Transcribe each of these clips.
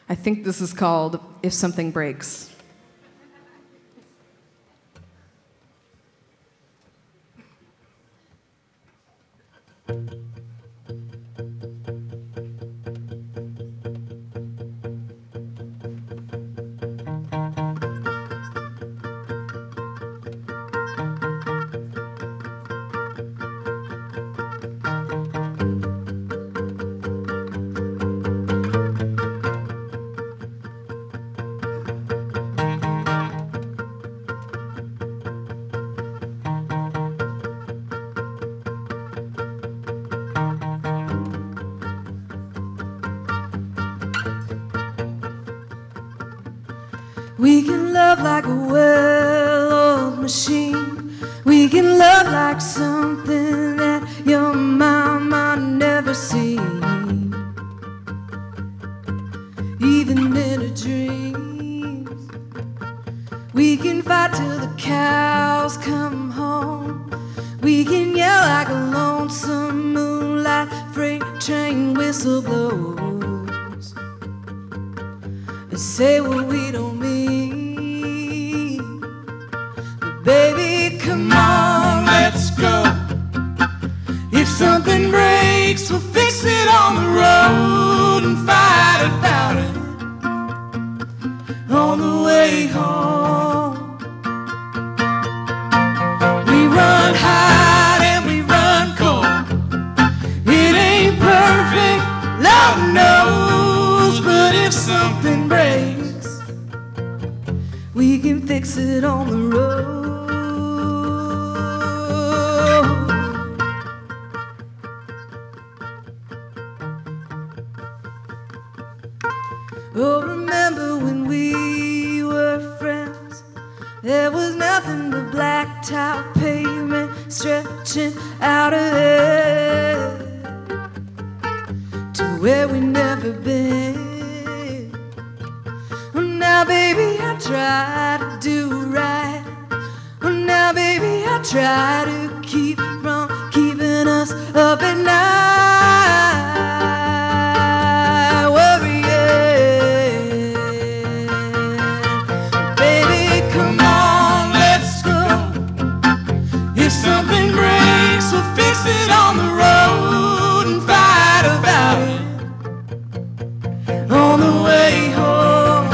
I think this is called If Something Breaks. We can love like a well-oiled machine. We can love like something that your mama never seen. Even in her dreams, we can fight till the cows come home. We can yell like a lonesome moonlight freight train whistle blows and say what we don't mean. But baby, come on, let's go. If something breaks, we'll fix it on the road and fight about it on the way home. We run hot and we run cold. It ain't perfect, Lord knows, but if something breaks, we can fix it on the road. Oh, remember when we were friends? There was nothing but blacktop pavement stretching out ahead to where we never been. Oh, now baby, I try to do right. Oh, now baby, I try to keep from keeping us up at night. If something breaks, we'll fix it on the road and fight about it on the way home.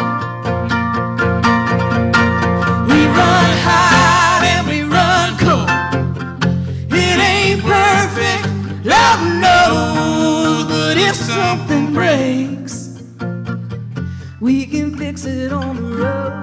We run hot and we run cold. It ain't perfect, Lord knows, but if something breaks, we can fix it on the road.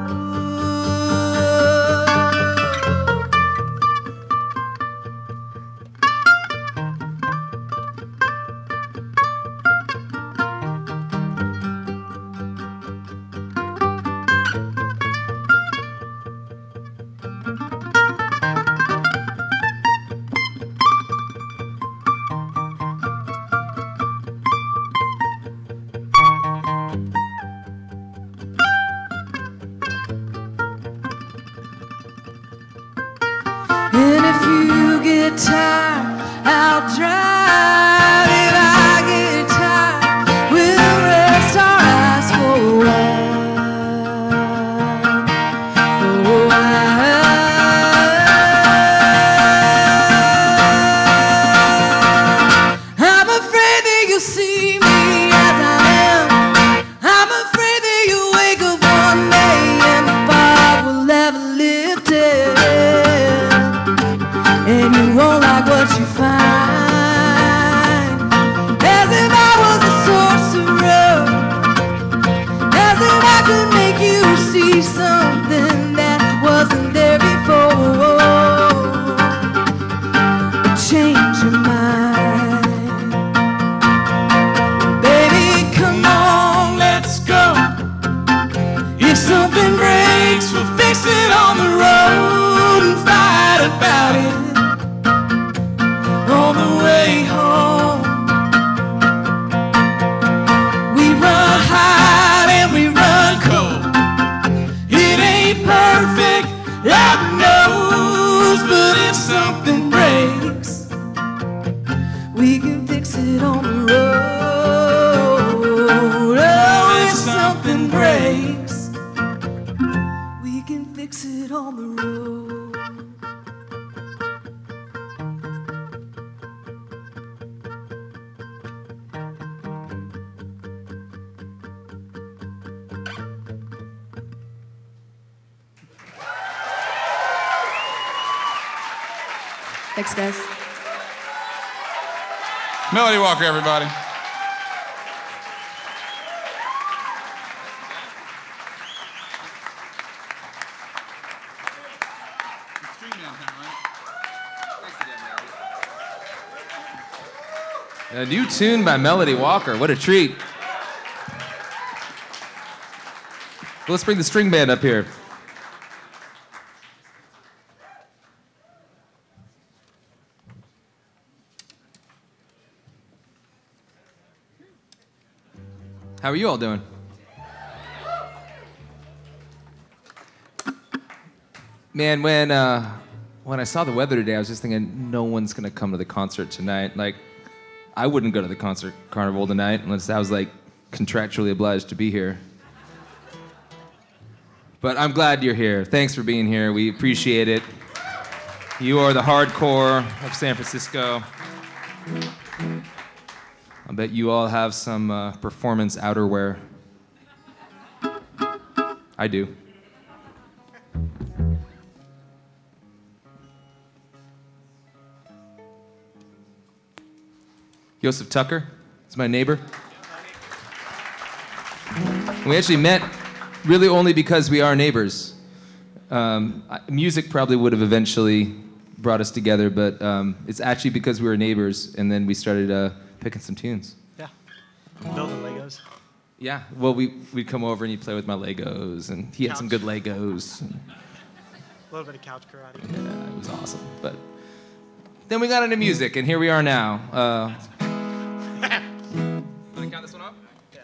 And if you get tired, I'll drive. If I get tired, we'll rest our eyes for a while. For a while. I'm afraid that you'll see me as I am. I'm afraid that you'll wake up one day and the fog will never lift it. And you won't like what you find. Thanks, guys. Melody Walker, everybody. A new tune by Melody Walker. What a treat. Well, let's bring the string band up here. How are you all doing? Man, when I saw the weather today, I was just thinking, no one's gonna come to the concert tonight. Like, I wouldn't go to the concert carnival tonight unless I was like contractually obliged to be here. But I'm glad you're here. Thanks for being here. We appreciate it. You are the hardcore of San Francisco. I bet you all have some performance outerwear. I do. Joseph Tucker is my neighbor. We actually met really only because we are neighbors. Music probably would have eventually brought us together, but it's actually because we were neighbors, and then we started picking some tunes. Yeah. Building Legos. Yeah, well, we'd come over and he'd play with my Legos, and he had some good Legos. A little bit of couch karate. Yeah, it was awesome. But then we got into music, and here we are now. Want to count this one up?